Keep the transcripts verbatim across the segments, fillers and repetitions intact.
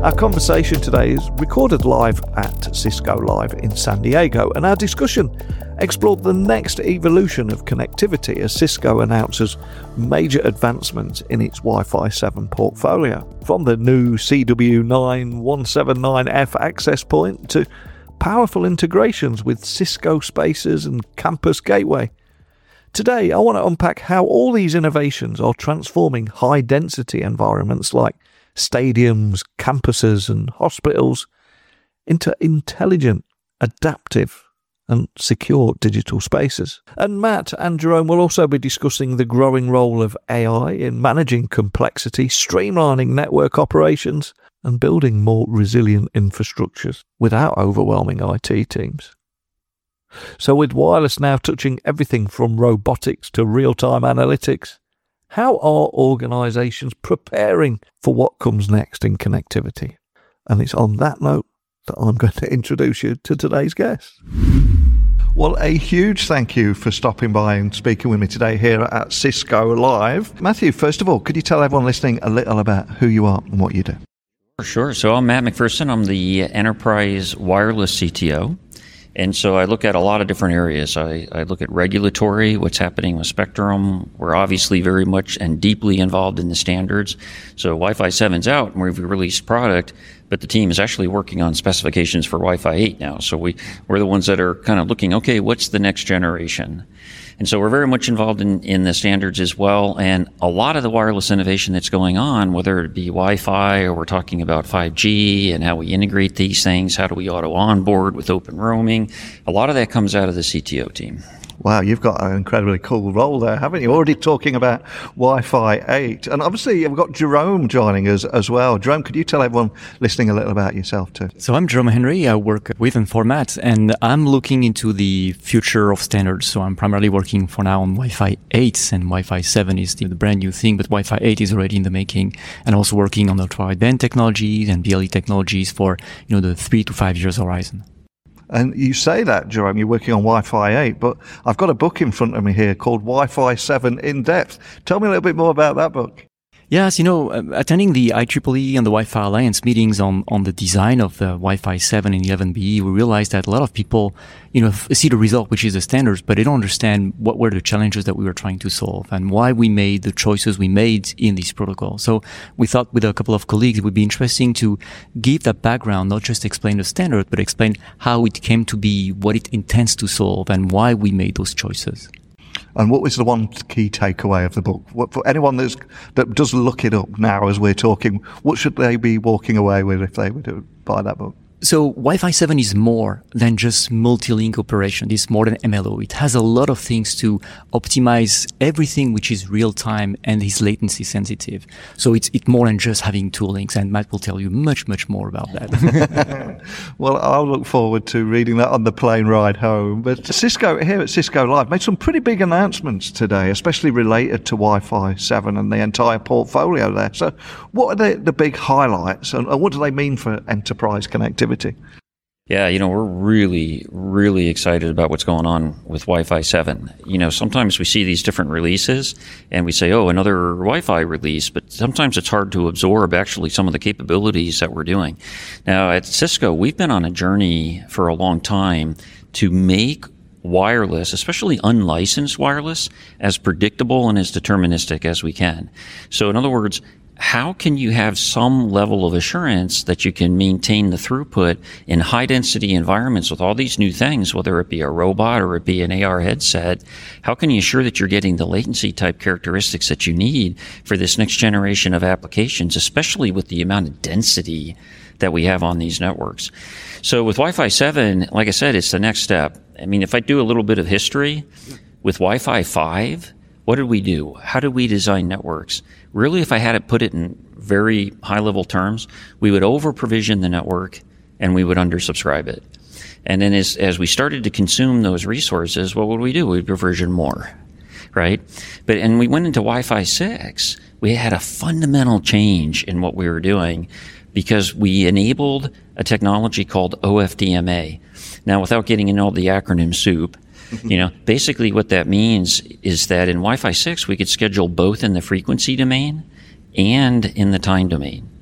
Our conversation today is recorded live at Cisco Live in San Diego, and our discussion explored the next evolution of connectivity as Cisco announces major advancements in its Wi-Fi seven portfolio. From the new C W nine one seven nine F access point to powerful integrations with Cisco Spaces and Campus Gateway. Today, I want to unpack how all these innovations are transforming high-density environments like stadiums, campuses and hospitals into intelligent, adaptive and secure digital spaces. And Matt and Jerome will also be discussing the growing role of A I in managing complexity, streamlining network operations and building more resilient infrastructures without overwhelming I T teams. So with wireless now touching everything from robotics to real-time analytics, how are organisations preparing for what comes next in connectivity? And it's on that note that I'm going to introduce you to today's guest. Well, a huge thank you for stopping by and speaking with me today here at Cisco Live. Matthew, first of all, could you tell everyone listening a little about who you are and what you do? Sure. So I'm Matt McPherson. I'm the Enterprise Wireless C T O. And so I look at a lot of different areas. I, I look at regulatory, what's happening with Spectrum. We're obviously very much and deeply involved in the standards. So Wi-Fi seven's out and we've released product, but the team is actually working on specifications for Wi-Fi eight now. So we, we're the ones that are kind of looking, okay, what's the next generation? And so we're very much involved in, in the standards as well. And a lot of the wireless innovation that's going on, whether it be Wi-Fi or we're talking about five G and how we integrate these things, how do we auto onboard with open roaming, a lot of that comes out of the C T O team. Wow, you've got an incredibly cool role there, haven't you? Already talking about Wi-Fi eight. And obviously, we've got Jerome joining us as well. Jerome, could you tell everyone listening a little about yourself too? So I'm Jerome Henry. I work with Informat, and I'm looking into the future of standards. So I'm primarily working for now on Wi-Fi eight, and Wi-Fi seven is the, the brand new thing, but Wi-Fi eight is already in the making. And also working on ultra-wideband technologies and B L E technologies for, you know, the three to five years horizon. And you say that, Jerome, you're working on Wi-Fi eight, but I've got a book in front of me here called Wi-Fi seven In Depth. Tell me a little bit more about that book. Yes, you know, uh, attending the I triple E and the Wi-Fi Alliance meetings on, on the design of the Wi-Fi seven and eleven B E, we realized that a lot of people, you know, f- see the result, which is the standards, but they don't understand what were the challenges that we were trying to solve and why we made the choices we made in these protocols. So we thought with a couple of colleagues, it would be interesting to give that background, not just explain the standard, but explain how it came to be, what it intends to solve, and why we made those choices. And what was the one key takeaway of the book? What, for anyone that's, that does look it up now as we're talking, what should they be walking away with if they were to buy that book? So Wi-Fi seven is more than just multi-link operation. It's more than M L O. It has a lot of things to optimize everything which is real-time and is latency sensitive. So it's it's more than just having two links, and Matt will tell you much, much more about that. Well, I'll look forward to reading that on the plane ride home. But Cisco, here at Cisco Live, made some pretty big announcements today, especially related to Wi-Fi seven and the entire portfolio there. So what are the, the big highlights, and what do they mean for enterprise connectivity? Yeah, you know, we're really, really excited about what's going on with Wi-Fi seven. You know, sometimes we see these different releases and we say, oh, another Wi-Fi release, but sometimes it's hard to absorb actually some of the capabilities that we're doing. Now, at Cisco, we've been on a journey for a long time to make wireless, especially unlicensed wireless, as predictable and as deterministic as we can. So in other words, how can you have some level of assurance that you can maintain the throughput in high density environments with all these new things, whether it be a robot or it be an A R headset? How can you assure that you're getting the latency type characteristics that you need for this next generation of applications, especially with the amount of density that we have on these networks? So with Wi-Fi seven, like I said, it's the next step. I mean, if I do a little bit of history with Wi-Fi five, what did we do? How did we design networks? Really, if I had to put it in very high-level terms, we would over-provision the network and we would under-subscribe it. And then as, as we started to consume those resources, what would we do? We'd provision more, right? But and we went into Wi-Fi six, we had a fundamental change in what we were doing because we enabled a technology called O F D M A. Now, without getting into all the acronym soup, you know, basically what that means is that in Wi-Fi six, we could schedule both in the frequency domain and in the time domain.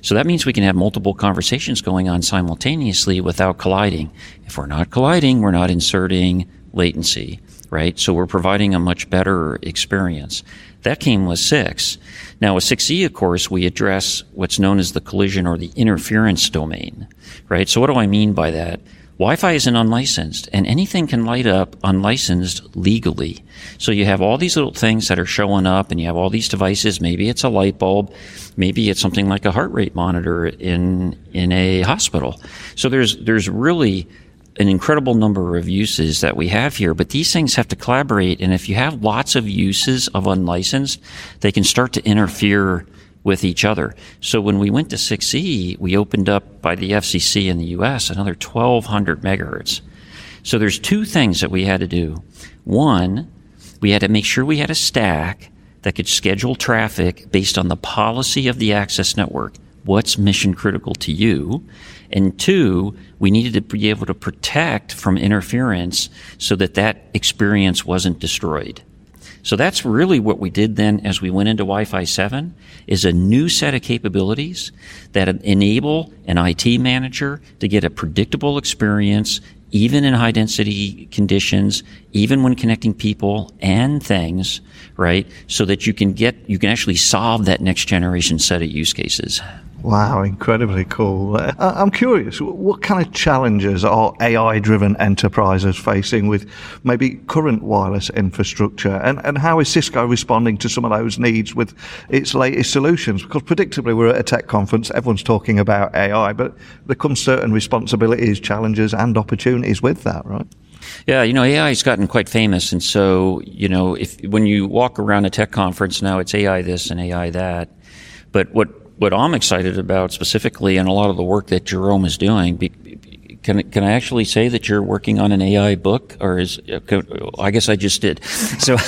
So that means we can have multiple conversations going on simultaneously without colliding. If we're not colliding, we're not inserting latency, right? So we're providing a much better experience. That came with six. Now with six E, of course, we address what's known as the collision or the interference domain, right? So what do I mean by that? Wi-Fi isn't unlicensed, and anything can light up unlicensed legally. So you have all these little things that are showing up, and you have all these devices. Maybe it's a light bulb, maybe it's something like a heart rate monitor in in a hospital. So there's there's really an incredible number of uses that we have here, but these things have to collaborate, and if you have lots of uses of unlicensed, they can start to interfere with each other. So when we went to six E, we opened up by the F C C in the U S another twelve hundred megahertz. So there's two things that we had to do. One, we had to make sure we had a stack that could schedule traffic based on the policy of the access network. What's mission critical to you? And two, we needed to be able to protect from interference so that that experience wasn't destroyed. So that's really what we did then as we went into Wi-Fi seven, is a new set of capabilities that enable an I T manager to get a predictable experience, even in high density conditions, even when connecting people and things, right? So that you can get, you can actually solve that next generation set of use cases. Wow, incredibly cool. Uh, I'm curious, what kind of challenges are A I-driven enterprises facing with maybe current wireless infrastructure? And, and how is Cisco responding to some of those needs with its latest solutions? Because predictably, we're at a tech conference, everyone's talking about A I, but there come certain responsibilities, challenges, and opportunities with that, right? Yeah, you know, A I has gotten quite famous, and so, you know, if when you walk around a tech conference now, it's A I this and A I that. But what What I'm excited about specifically, and a lot of the work that Jerome is doing, can can I actually say that you're working on an A I book, or is I guess I just did. So,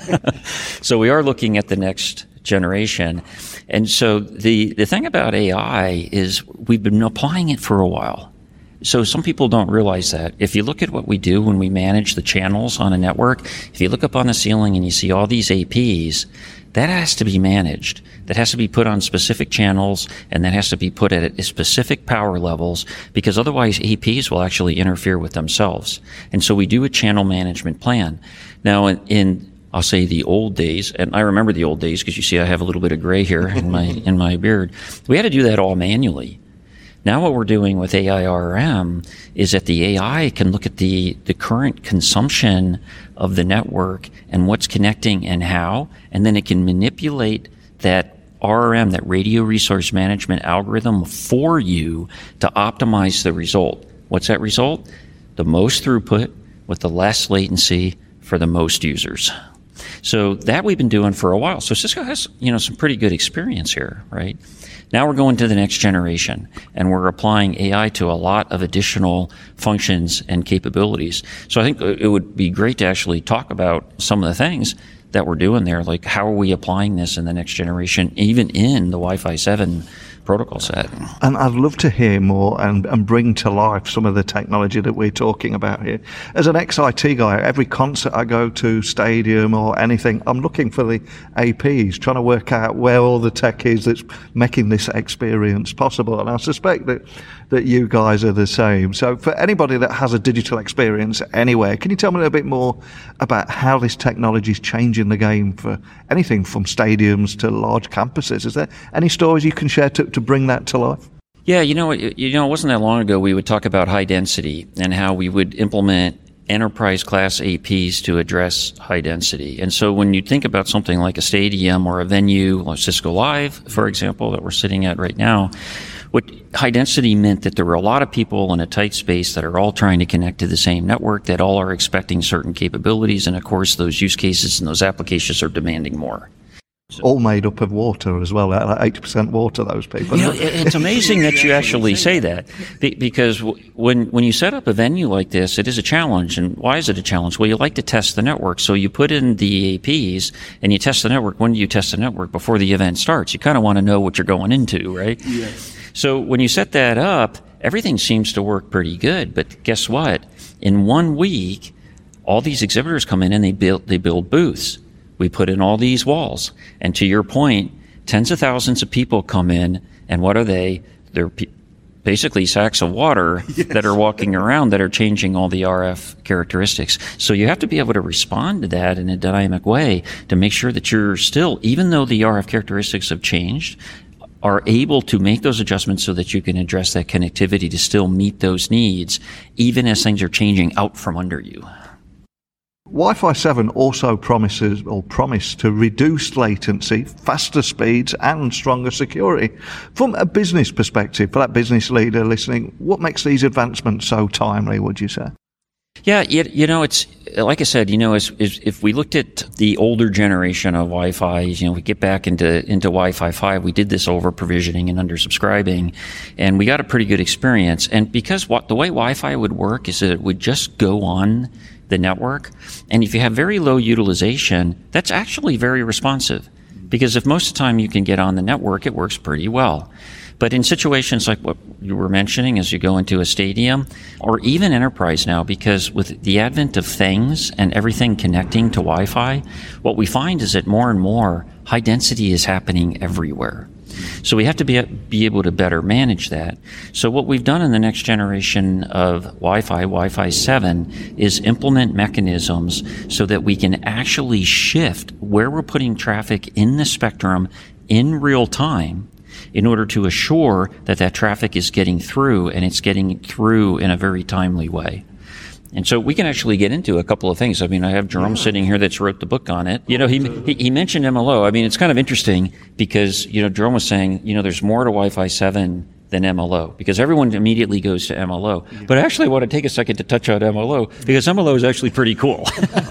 so we are looking at the next generation, and so the the thing about A I is we've been applying it for a while. So some people don't realize that. If you look at what we do when we manage the channels on a network, if you look up on the ceiling and you see all these A Ps, that has to be managed. That has to be put on specific channels, and that has to be put at specific power levels, because otherwise A Ps will actually interfere with themselves. And so we do a channel management plan. Now in, in I'll say the old days, and I remember the old days because you see I have a little bit of gray here in my in my beard. We had to do that all manually. Now what we're doing with A I R M is that the A I can look at the, the current consumption of the network and what's connecting and how, and then it can manipulate that R R M, that radio resource management algorithm for you to optimize the result. What's that result? The most throughput with the less latency for the most users. So that we've been doing for a while. So Cisco has, you know, some pretty good experience here, right? Now we're going to the next generation, and we're applying A I to a lot of additional functions and capabilities. So I think it would be great to actually talk about some of the things that we're doing there, like how are we applying this in the next generation, even in the Wi-Fi seven protocol set. And I'd love to hear more and, and bring to life some of the technology that we're talking about here. As an ex-I T guy, every concert I go to, stadium or anything, I'm looking for the A Ps, trying to work out where all the tech is that's making this experience possible. And I suspect that, that you guys are the same. So for anybody that has a digital experience anywhere, can you tell me a little bit more about how this technology is changing the game for anything from stadiums to large campuses? Is there any stories you can share to, to bring that to life? Yeah, you know, you know, it wasn't that long ago we would talk about high density and how we would implement enterprise class A Ps to address high density. And so when you think about something like a stadium or a venue like Cisco Live, for example, that we're sitting at right now, what high density meant that there were a lot of people in a tight space that are all trying to connect to the same network, that all are expecting certain capabilities. And of course, those use cases and those applications are demanding more. So, all made up of water as well, like eighty percent water, those people. You know, it's amazing that you actually say that, because when when you set up a venue like this, it is a challenge. And why is it a challenge? Well, you like to test the network. So you put in the A Ps and you test the network. When do you test the network? Before the event starts. You kind of want to know what you're going into, right? Yes. So when you set that up, everything seems to work pretty good. But guess what? In one week, all these exhibitors come in and they build they build booths. We put in all these walls. And to your point, tens of thousands of people come in And what are they? They're pe- basically sacks of water yes. that are walking around that are changing all the R F characteristics. So you have to be able to respond to that in a dynamic way to make sure that you're still, even though the R F characteristics have changed, are able to make those adjustments so that you can address that connectivity to still meet those needs, even as things are changing out from under you. Wi-Fi seven also promises or promised to reduce latency, faster speeds and stronger security. From a business perspective, for that business leader listening, what makes these advancements so timely, would you say? Yeah, you, you know, it's like I said, you know, as, as, if we looked at the older generation of Wi-Fi, you know, we get back into, into Wi-Fi five, we did this over provisioning and under subscribing, and we got a pretty good experience. And because what the way Wi-Fi would work is that it would just go on the network. And if you have very low utilization, that's actually very responsive. Because if most of the time you can get on the network, it works pretty well. But in situations like what you were mentioning, as you go into a stadium, or even enterprise now, because with the advent of things and everything connecting to Wi-Fi, what we find is that more and more high density is happening everywhere. So we have to be, be able to better manage that. So what we've done in the next generation of Wi-Fi, Wi-Fi seven, is implement mechanisms so that we can actually shift where we're putting traffic in the spectrum in real time in order to assure that that traffic is getting through, and it's getting through in a very timely way. And so we can actually get into a couple of things. I mean, I have Jerome yeah. sitting here that's wrote the book on it. You know, he, he he mentioned M L O. I mean, it's kind of interesting because, you know, Jerome was saying, you know, there's more to Wi-Fi seven than M L O because everyone immediately goes to M L O. Yeah. But actually I want to take a second to touch on M L O because M L O is actually pretty cool.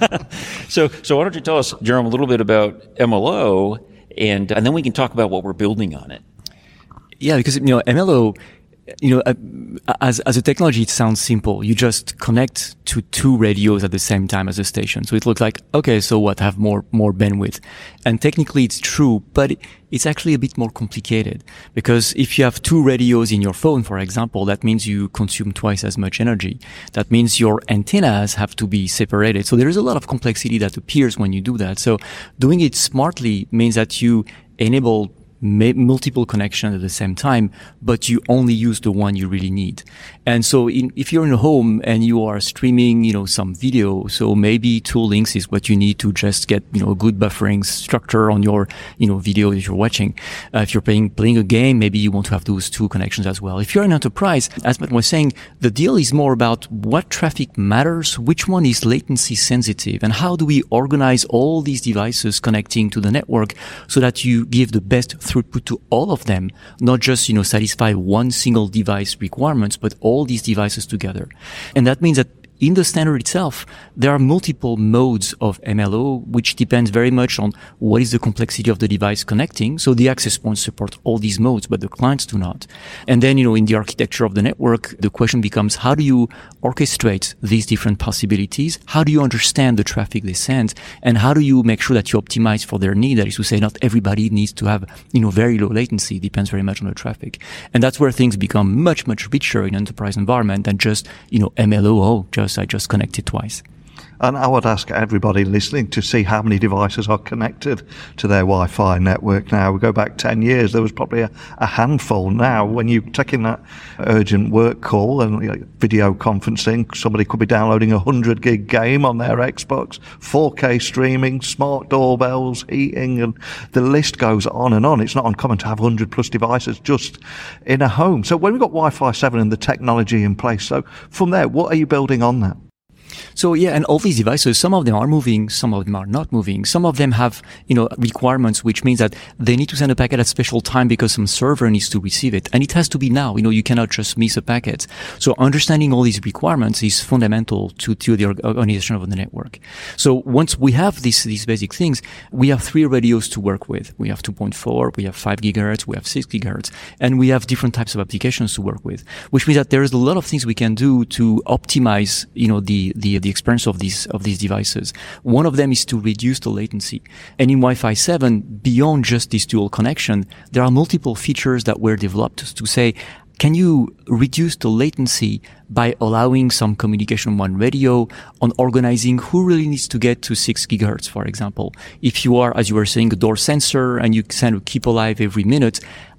so so why don't you tell us, Jerome, a little bit about M L O, and and then we can talk about what we're building on it. Yeah, because, you know, M L O, you know, uh, as as a technology, it sounds simple. You just connect to two radios at the same time as a station. So it looks like, okay, so what, have more more bandwidth. And technically it's true, but it's actually a bit more complicated. Because if you have two radios in your phone, for example, that means you consume twice as much energy. That means your antennas have to be separated. So there is a lot of complexity that appears when you do that. So doing it smartly means that you enable multiple connections at the same time, but you only use the one you really need. And so in, if you're in a home and you are streaming, you know, some video, so maybe two links is what you need to just get, you know, a good buffering structure on your, you know, video that you're watching. Uh, if you're playing, playing a game, maybe you want to have those two connections as well. If you're an enterprise, as Matt was saying, the deal is more about what traffic matters, which one is latency sensitive, and how do we organize all these devices connecting to the network so that you give the best throughput to all of them, not just, you know, satisfy one single device requirements, but all these devices together. And that means that in the standard itself, there are multiple modes of M L O, which depends very much on what is the complexity of the device connecting. So the access points support all these modes, but the clients do not. And then, you know, in the architecture of the network, the question becomes, how do you orchestrate these different possibilities? How do you understand the traffic they send? And how do you make sure that you optimize for their need? That is to say, not everybody needs to have, you know, very low latency. It depends very much on the traffic. And that's where things become much, much richer in an enterprise environment than just, you know, M L O, oh, just I just connected twice. And I would ask everybody listening to see how many devices are connected to their Wi-Fi network now. We go back ten years, there was probably a, a handful. Now, when you take in that urgent work call and, you know, video conferencing, somebody could be downloading a one hundred gig game on their Xbox, four K streaming, smart doorbells, heating, and the list goes on and on. It's not uncommon to have one hundred plus devices just in a home. So when we've got Wi-Fi seven and the technology in place, so from there, what are you building on that? So yeah, and all these devices, some of them are moving, some of them are not moving. Some of them have, you know, requirements, which means that they need to send a packet at special time because some server needs to receive it. And it has to be now. You know, you cannot just miss a packet. So understanding all these requirements is fundamental to, to the organization of the network. So once we have these, these basic things, we have three radios to work with. We have two point four, we have five gigahertz, we have six gigahertz, and we have different types of applications to work with, which means that there is a lot of things we can do to optimize, you know, the, the, the experience of these, of these devices. One of them is to reduce the latency. And in Wi-Fi seven, beyond just this dual connection, there are multiple features that were developed to say, can you reduce the latency by allowing some communication on one radio, on organizing who really needs to get to six gigahertz, for example? If you are, as you were saying, a door sensor and you send a keep alive every minute,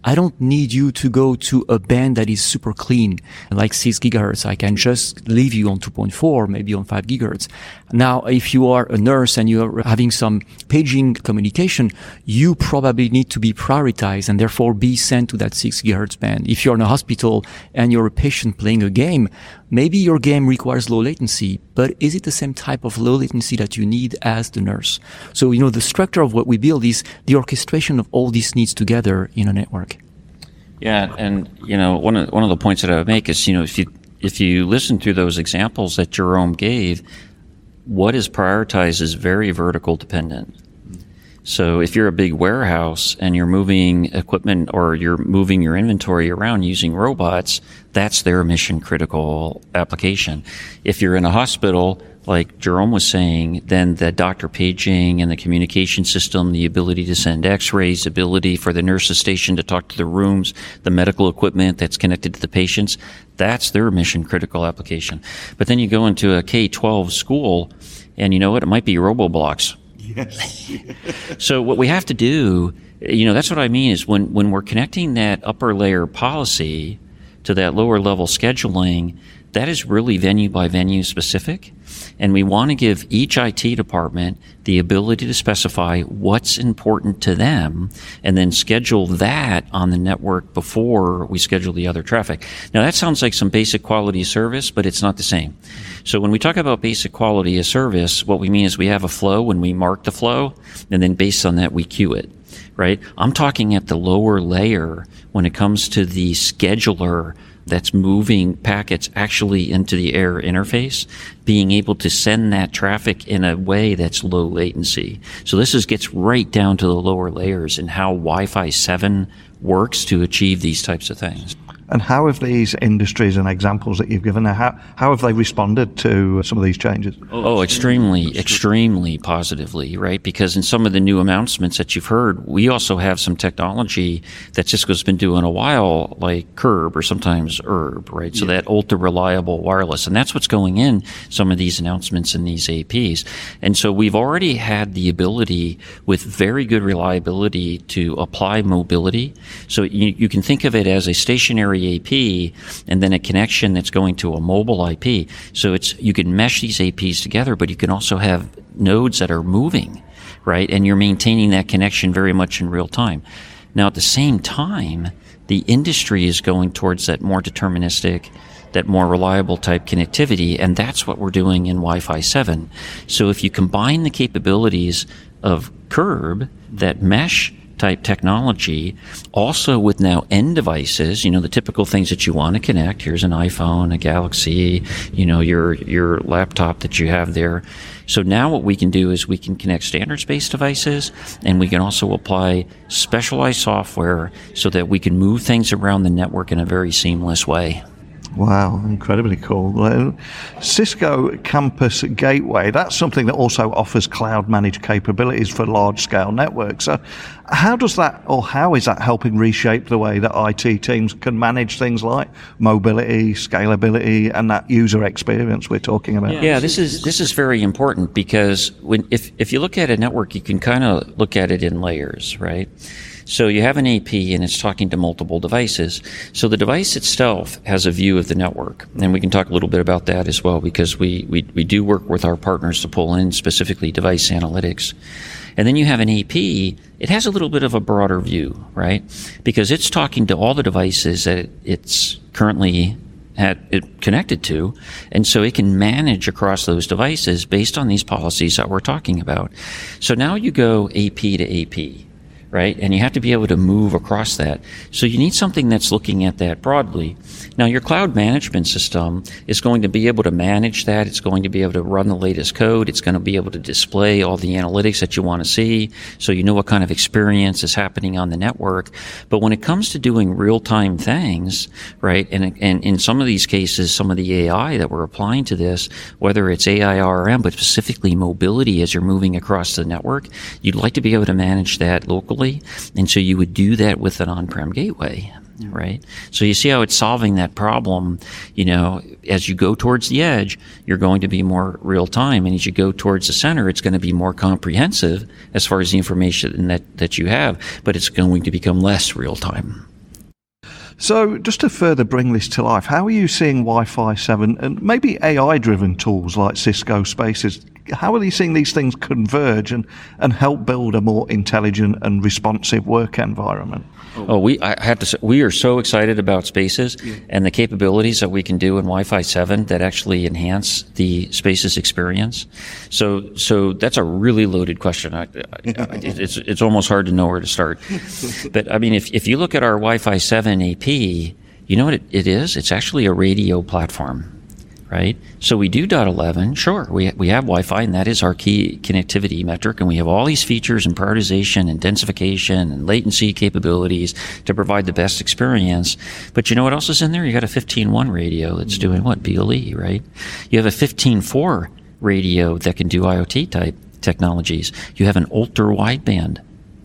I don't need you to go to a band that is super clean, like six gigahertz. I can just leave you on two point four, maybe on five gigahertz. Now, if you are a nurse and you're having some paging communication, you probably need to be prioritized and therefore be sent to that six gigahertz band. If you're in a hospital and you're a patient playing a game, maybe your game requires low latency, but is it the same type of low latency that you need as the nurse? So, you know, the structure of what we build is the orchestration of all these needs together in a network. Yeah, and, you know, one of, one of the points that I would make is, you know, if you, if you listen to those examples that Jerome gave, what is prioritized is very vertical dependent. So if you're a big warehouse and you're moving equipment or you're moving your inventory around using robots, that's their mission critical application. If you're in a hospital, like Jerome was saying, then the doctor paging and the communication system, the ability to send x-rays, ability for the nurses station to talk to the rooms, the medical equipment that's connected to the patients, that's their mission critical application. But then you go into a K twelve school and you know what? It might be RoboBlocks. Yes. So what we have to do, you know, that's what I mean is when, when we're connecting that upper layer policy to that lower level scheduling, that is really venue by venue specific. And we want to give each I T department the ability to specify what's important to them and then schedule that on the network before we schedule the other traffic. Now that sounds like some basic quality of service, but it's not the same. So when we talk about basic quality of service, what we mean is we have a flow and we mark the flow, and then based on that we queue it, right? I'm talking at the lower layer when it comes to the scheduler that's moving packets actually into the air interface, being able to send that traffic in a way that's low latency. So this is gets right down to the lower layers and how Wi-Fi seven works to achieve these types of things. And how have these industries and examples that you've given, how, how have they responded to some of these changes? Oh, extremely, extremely positively, right? Because in some of the new announcements that you've heard, we also have some technology that Cisco's been doing a while, like Curb or sometimes E R B, right? So yeah. That ultra-reliable wireless. And that's what's going in some of these announcements in these A Ps. And so we've already had the ability with very good reliability to apply mobility. So you, you can think of it as a stationary A P and then a connection that's going to a mobile I P. So it's you can mesh these A Ps together, but you can also have nodes that are moving, right? And you're maintaining that connection very much in real time. Now, at the same time, the industry is going towards that more deterministic, that more reliable type connectivity, and that's what we're doing in Wi-Fi seven. So if you combine the capabilities of Curb, that mesh type technology, also with now end devices, you know, the typical things that you want to connect. Here's an iPhone, a Galaxy, you know, your your laptop that you have there. So now what we can do is we can connect standards-based devices, and we can also apply specialized software so that we can move things around the network in a very seamless way. Wow, incredibly cool. Uh, Cisco Campus Gateway, that's something that also offers cloud-managed capabilities for large-scale networks. So how does that, or how is that helping reshape the way that I T teams can manage things like mobility, scalability, and that user experience we're talking about? Yeah, this is this is very important because when if, if you look at a network, you can kind of look at it in layers, right? So you have an A P and it's talking to multiple devices. So the device itself has a view of the network. And we can talk a little bit about that as well because we, we, we do work with our partners to pull in specifically device analytics. And then you have an A P, it has a little bit of a broader view, right? Because it's talking to all the devices that it's currently had it connected to, and so it can manage across those devices based on these policies that we're talking about. So now you go A P to A P. Right? And you have to be able to move across that. So you need something that's looking at that broadly. Now, your cloud management system is going to be able to manage that. It's going to be able to run the latest code. It's going to be able to display all the analytics that you want to see so you know what kind of experience is happening on the network. But when it comes to doing real-time things, right, and, and in some of these cases, some of the A I that we're applying to this, whether it's A I R M, but specifically mobility as you're moving across the network, you'd like to be able to manage that locally. And so you would do that with an on-prem gateway, right? So you see how it's solving that problem. You know, as you go towards the edge, you're going to be more real time. And as you go towards the center, it's going to be more comprehensive as far as the information that, that you have, but it's going to become less real time. So just to further bring this to life, how are you seeing Wi-Fi seven and maybe A I-driven tools like Cisco Spaces? How are you seeing these things converge and, and help build a more intelligent and responsive work environment? Oh, we I have to say, we are so excited about Spaces yeah. and the capabilities that we can do in Wi-Fi seven that actually enhance the Spaces experience. So, so that's a really loaded question. I, I, it's it's almost hard to know where to start. But I mean, if if you look at our Wi-Fi seven A P, you know what it, it is? It's actually a radio platform. Right? So we do dot eleven, sure, we we have Wi-Fi, and that is our key connectivity metric, and we have all these features and prioritization and densification and latency capabilities to provide the best experience. But you know what else is in there? You got a fifteen one radio that's doing what? B L E, right? You have a fifteen four radio that can do IoT type technologies. You have an ultra wideband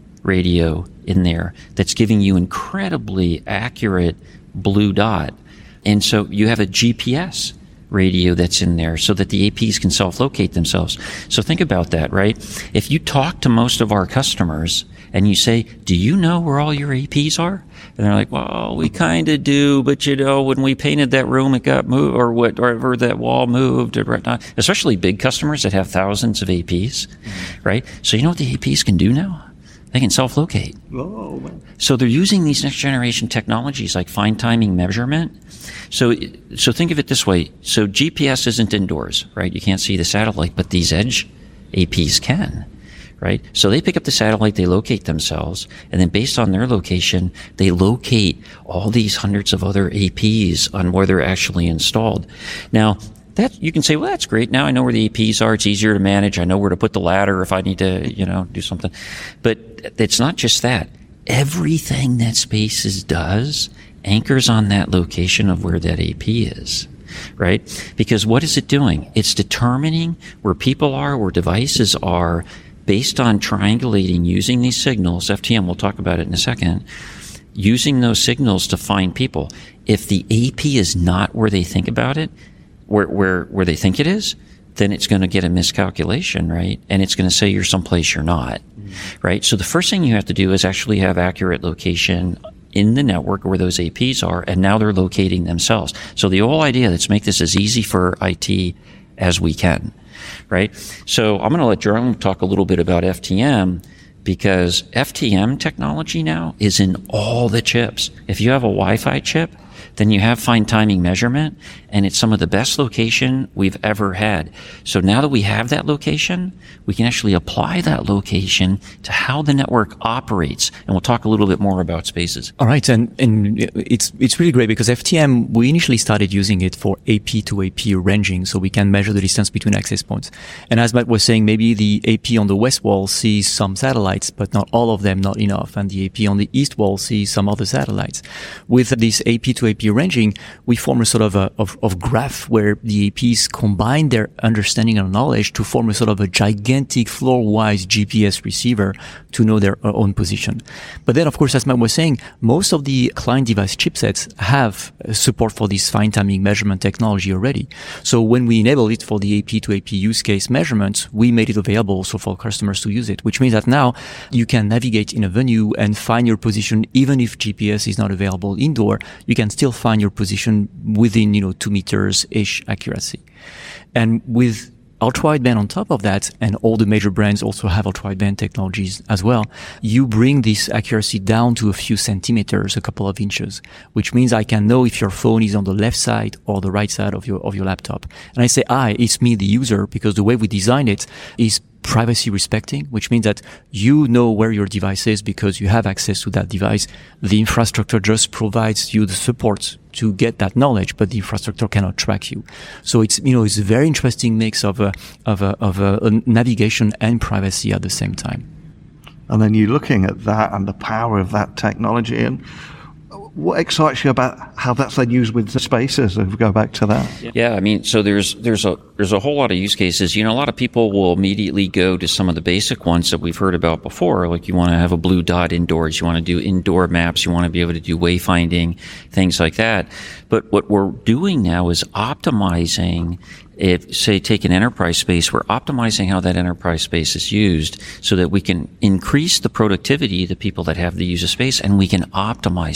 radio in there that's giving you incredibly accurate blue dot. And so you have a G P S radio that's in there so that the A Ps can self-locate themselves. So think about that, right? If you talk to most of our customers and you say, do you know where all your A Ps are? And they're like, well, we kind of do, but you know, when we painted that room, it got moved, or whatever, that wall moved, or whatnot. Especially big customers that have thousands of A Ps, mm-hmm. right? So you know what the A Ps can do now? They can self-locate. Oh, man. So they're using these next generation technologies like fine timing measurement. So, so think of it this way. So G P S isn't indoors, right? You can't see the satellite, but these edge A Ps can, right? So they pick up the satellite, they locate themselves, and then based on their location, they locate all these hundreds of other A Ps on where they're actually installed. Now, that you can say, well, that's great. Now I know where the A Ps are. It's easier to manage. I know where to put the ladder if I need to, you know, do something. But it's not just that. Everything that Spaces does anchors on that location of where that A P is, right? Because what is it doing? It's determining where people are, where devices are, based on triangulating using these signals. F T M, we'll talk about it in a second, using those signals to find people. If the A P is not where they think about it, where where where they think it is, then it's going to get a miscalculation, right? And it's going to say you're someplace you're not, mm-hmm. right? So the first thing you have to do is actually have accurate location in the network where those A Ps are, and now they're locating themselves. So the whole idea, let's make this as easy for I T as we can, right? So I'm going to let Jerome talk a little bit about F T M, because F T M technology now is in all the chips. If you have a Wi-Fi chip, then you have fine timing measurement, and it's some of the best location we've ever had. So now that we have that location, we can actually apply that location to how the network operates. And we'll talk a little bit more about Spaces. All right. And, and it's, it's really great because F T M, we initially started using it for A P to A P ranging, so we can measure the distance between access points. And as Matt was saying, maybe the A P on the west wall sees some satellites, but not all of them, not enough. And the A P on the east wall sees some other satellites. With this A P to A P ranging, we form a sort of a of, of graph where the A Ps combine their understanding and knowledge to form a sort of a gigantic floor-wise G P S receiver to know their own position. But then, of course, as Matt was saying, most of the client device chipsets have support for this fine timing measurement technology already. So when we enable it for the A P to A P use case measurements, we made it available also for customers to use it, which means that now you can navigate in a venue and find your position even if G P S is not available indoor. You can still find your position within, you know, two meters-ish accuracy. And with ultra-wideband on top of that, and all the major brands also have ultra-wideband technologies as well, you bring this accuracy down to a few centimeters, a couple of inches, which means I can know if your phone is on the left side or the right side of your of your laptop. And I say I, it's me, the user, because the way we designed it is privacy respecting, which means that you know where your device is because you have access to that device. The infrastructure just provides you the support to get that knowledge, but the infrastructure cannot track you. So it's, you know, it's a very interesting mix of a, of a, of a, a navigation and privacy at the same time. And then you're looking at that and the power of that technology, and what excites you about how that's then used with the Spaces, if we go back to that? Yeah, I mean, so there's there's a there's a whole lot of use cases. You know, a lot of people will immediately go to some of the basic ones that we've heard about before, like you want to have a blue dot indoors, you want to do indoor maps, you want to be able to do wayfinding, things like that. But what we're doing now is optimizing. If, say, take an enterprise space, we're optimizing how that enterprise space is used so that we can increase the productivity of the people that have the user space, and we can optimize that space.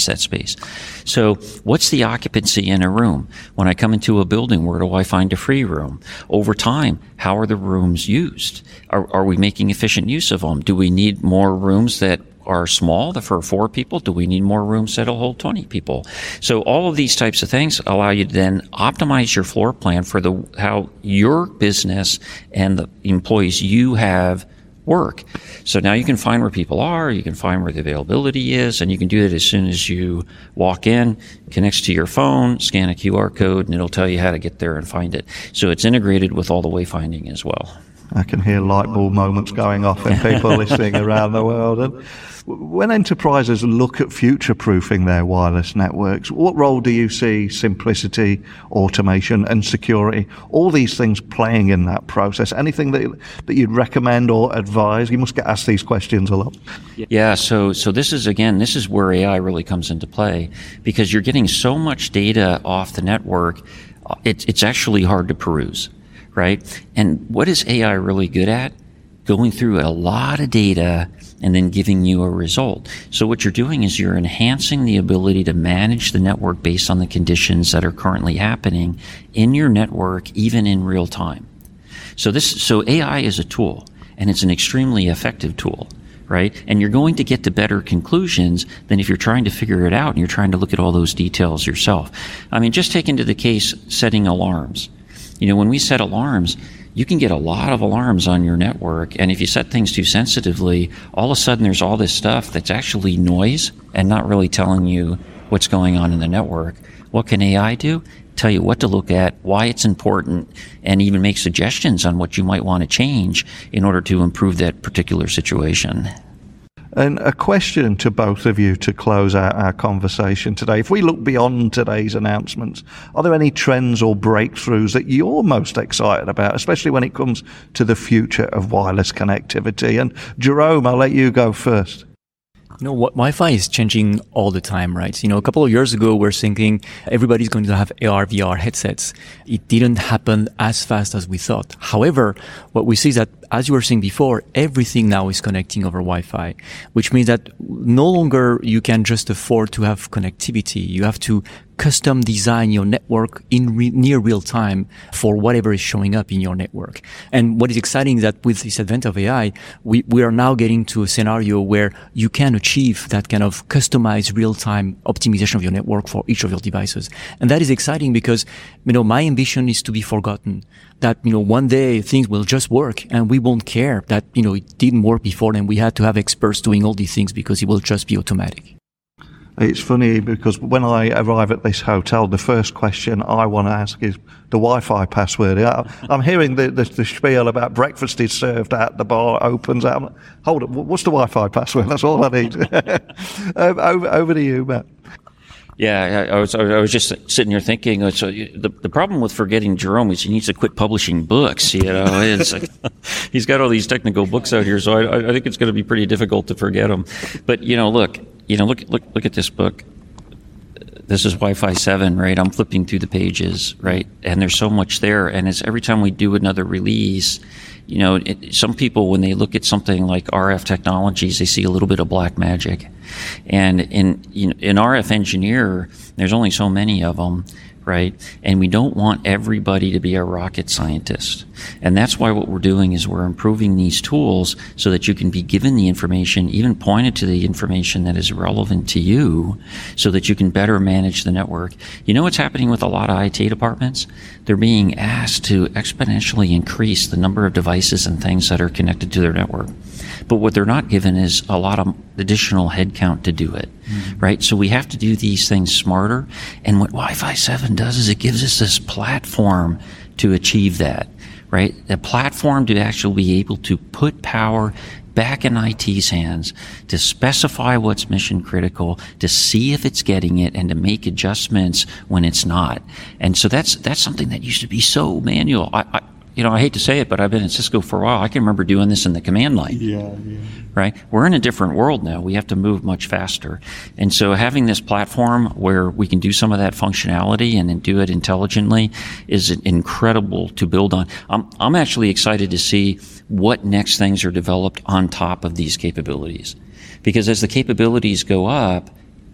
space. So what's the occupancy in a room? When I come into a building, where do I find a free room? Over time, how are the rooms used? Are, are we making efficient use of them? Do we need more rooms that are small for four people? Do we need more rooms that'll hold twenty people? So all of these types of things allow you to then optimize your floor plan for the how your business and the employees you have work. So now you can find where people are, you can find where the availability is, and you can do that as soon as you walk in, connects to your phone, scan a Q R code, and it'll tell you how to get there and find it. So it's integrated with all the wayfinding as well. I can hear light bulb moments going off in people listening around the world. And when enterprises look at future-proofing their wireless networks, what role do you see simplicity, automation, and security, all these things playing in that process? Anything that that you'd recommend or advise? You must get asked these questions a lot. Yeah, so so this is, again, this is where A I really comes into play, because you're getting so much data off the network, it's, it's actually hard to peruse. Right? And what is A I really good at? Going through a lot of data and then giving you a result. So what you're doing is you're enhancing the ability to manage the network based on the conditions that are currently happening in your network, even in real time. So this, so A I is a tool, and it's an extremely effective tool, right? And you're going to get to better conclusions than if you're trying to figure it out and you're trying to look at all those details yourself. I mean, just take into the case setting alarms. You know, when we set alarms, you can get a lot of alarms on your network, and if you set things too sensitively, all of a sudden there's all this stuff that's actually noise and not really telling you what's going on in the network. What can A I do? Tell you what to look at, why it's important, and even make suggestions on what you might want to change in order to improve that particular situation. And a question to both of you to close out our conversation today. If we look beyond today's announcements, are there any trends or breakthroughs that you're most excited about, especially when it comes to the future of wireless connectivity? And Jerome, I'll let you go first. You know, what, Wi-Fi is changing all the time, right? You know, a couple of years ago, we're thinking everybody's going to have A R, V R headsets. It didn't happen as fast as we thought. However, what we see is that, as you were saying before, everything now is connecting over Wi-Fi, which means that no longer you can just afford to have connectivity. You have to custom design your network in re- near real time for whatever is showing up in your network. And what is exciting is that with this advent of A I, we, we are now getting to a scenario where you can achieve that kind of customized real-time optimization of your network for each of your devices. And that is exciting because, you know, my ambition is to be forgotten. That, you know, one day things will just work and we won't care that, you know, it didn't work before and we had to have experts doing all these things because it will just be automatic. It's funny because when I arrive at this hotel, the first question I want to ask is the Wi-Fi password. I'm hearing the, the, the spiel about breakfast is served at the bar, opens out. Hold up, what's the Wi-Fi password? That's all I need. um, over, over to you, Matt. Yeah, I was I was just sitting here thinking. So the the problem with forgetting Jerome is he needs to quit publishing books. You know, it's like, he's got all these technical books out here, so I, I think it's going to be pretty difficult to forget him. But you know, look, you know, look look look at this book. This is Wi-Fi seven, right? I'm flipping through the pages, right? And there's so much there. And it's every time we do another release, you know, it, some people, when they look at something like R F technologies, they see a little bit of black magic. And in, you know, in R F engineer, there's only so many of them, right? And we don't want everybody to be a rocket scientist. And that's why what we're doing is we're improving these tools so that you can be given the information, even pointed to the information that is relevant to you, so that you can better manage the network. You know what's happening with a lot of I T departments? They're being asked to exponentially increase the number of devices and things that are connected to their network. But what they're not given is a lot of additional headcount to do it, mm-hmm. right? So we have to do these things smarter. And what Wi-Fi seven does is it gives us this platform to achieve that, right? A platform to actually be able to put power back in I T's hands, to specify what's mission critical, to see if it's getting it, and to make adjustments when it's not. And so that's that's something that used to be so manual. I, I You know, I hate to say it, but I've been at Cisco for a while. I can remember doing this in the command line. Yeah, yeah. Right? We're in a different world now. We have to move much faster. And so having this platform where we can do some of that functionality and then do it intelligently is incredible to build on. I'm, I'm actually excited to see what next things are developed on top of these capabilities. Because as the capabilities go up,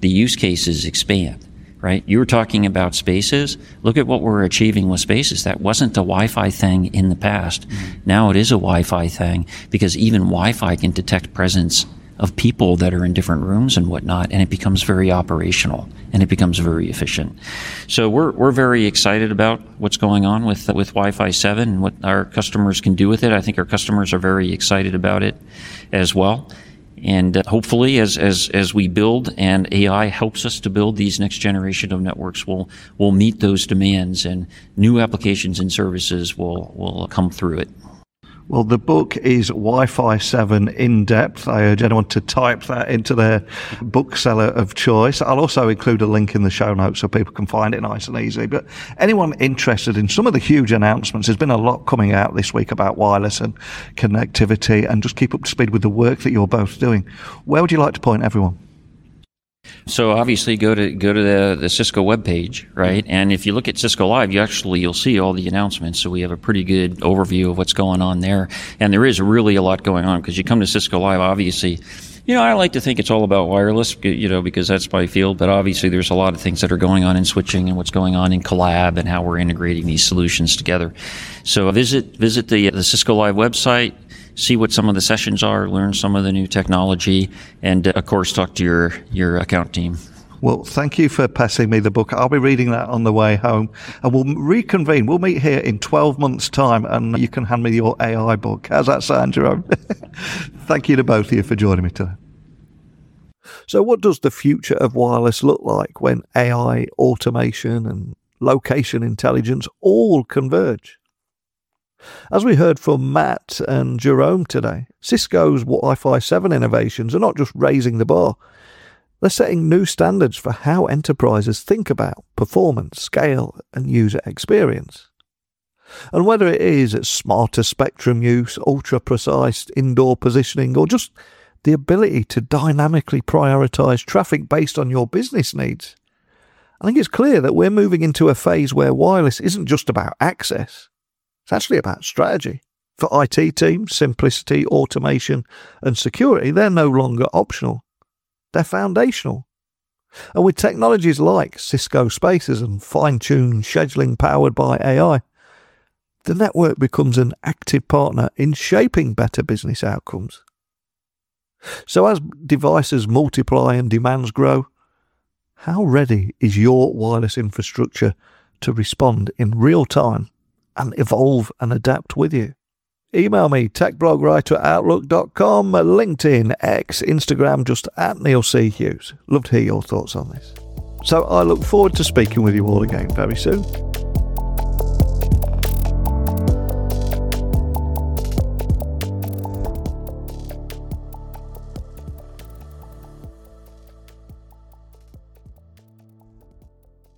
the use cases expand, right? You were talking about spaces. Look at what we're achieving with spaces. That wasn't a Wi-Fi thing in the past. Mm-hmm. Now it is a Wi-Fi thing, because even Wi-Fi can detect presence of people that are in different rooms and whatnot, and it becomes very operational and it becomes very efficient. So we're we're very excited about what's going on with with Wi-Fi seven and what our customers can do with it. I think our customers are very excited about it as well. And uh, hopefully, as as as we build and A I helps us to build these next generation of networks, we'll we'll meet those demands, and new applications and services will will come through it. Well, the book is Wi-Fi seven In Depth. I urge anyone to type that into their bookseller of choice. I'll also include a link in the show notes so people can find it nice and easy. But anyone interested in some of the huge announcements, there's been a lot coming out this week about wireless and connectivity, and just keep up to speed with the work that you're both doing. Where would you like to point everyone? So obviously go to go to the, the Cisco webpage, right? And if you look at Cisco Live, you actually, you'll see all the announcements. So we have a pretty good overview of what's going on there. And there is really a lot going on, because you come to Cisco Live, obviously, you know, I like to think it's all about wireless, you know, because that's my field. But obviously there's a lot of things that are going on in switching and what's going on in collab and how we're integrating these solutions together. So visit visit the, the Cisco Live website. See what some of the sessions are, learn some of the new technology, and uh, of course talk to your, your account team. Well, thank you for passing me the book. I'll be reading that on the way home, and we'll reconvene. We'll meet here in twelve months' time, and you can hand me your A I book. How's that sound, Jerome? Thank you to both of you for joining me today. So what does the future of wireless look like when A I, automation, and location intelligence all converge? As we heard from Matt and Jerome today, Cisco's Wi-Fi seven innovations are not just raising the bar, they're setting new standards for how enterprises think about performance, scale, and user experience. And whether it is smarter spectrum use, ultra-precise indoor positioning, or just the ability to dynamically prioritize traffic based on your business needs, I think it's clear that we're moving into a phase where wireless isn't just about access. It's actually about strategy. For I T teams, simplicity, automation, and security, they're no longer optional. They're foundational. And with technologies like Cisco Spaces and fine-tuned scheduling powered by A I, the network becomes an active partner in shaping better business outcomes. So as devices multiply and demands grow, how ready is your wireless infrastructure to respond in real time and evolve and adapt with you? Email me, techblogwriter at outlook dot com, LinkedIn, X, Instagram, just at Neil C. Hughes. Love to hear your thoughts on this. So I look forward to speaking with you all again very soon.